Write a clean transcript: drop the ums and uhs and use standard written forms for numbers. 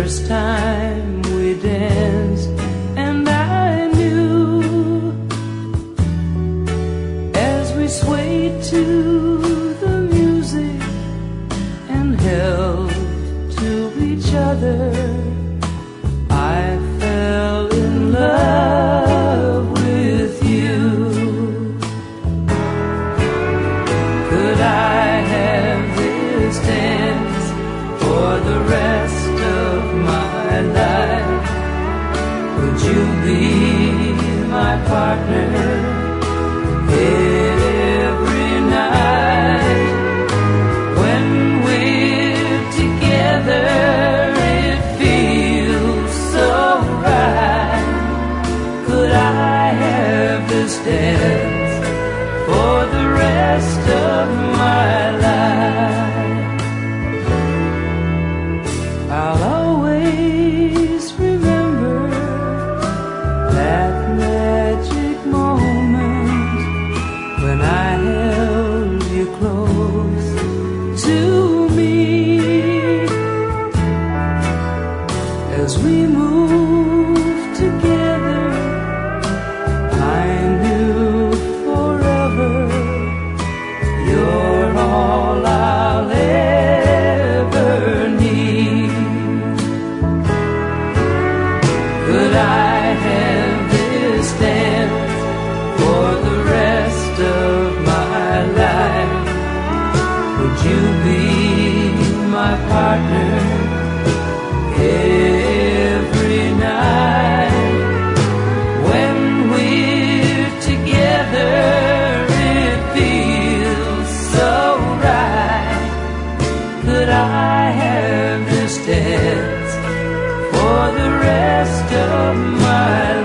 first time we danced, and I knew as we swayed to the music and held to each other, I fell in love with you. Could I have this dance for the rest of my life? Would you be my partner every night? When we're together, it feels so right. Could I have this dance for the rest of my life? I'll always remember that magic moment when I held you close to me. As we moved together, I knew forever you're all I'll ever need. Could I have this dance for the rest of my life? Would you be my partner every night? When we're together, it feels so right. Could I have this dance for the rest of my life?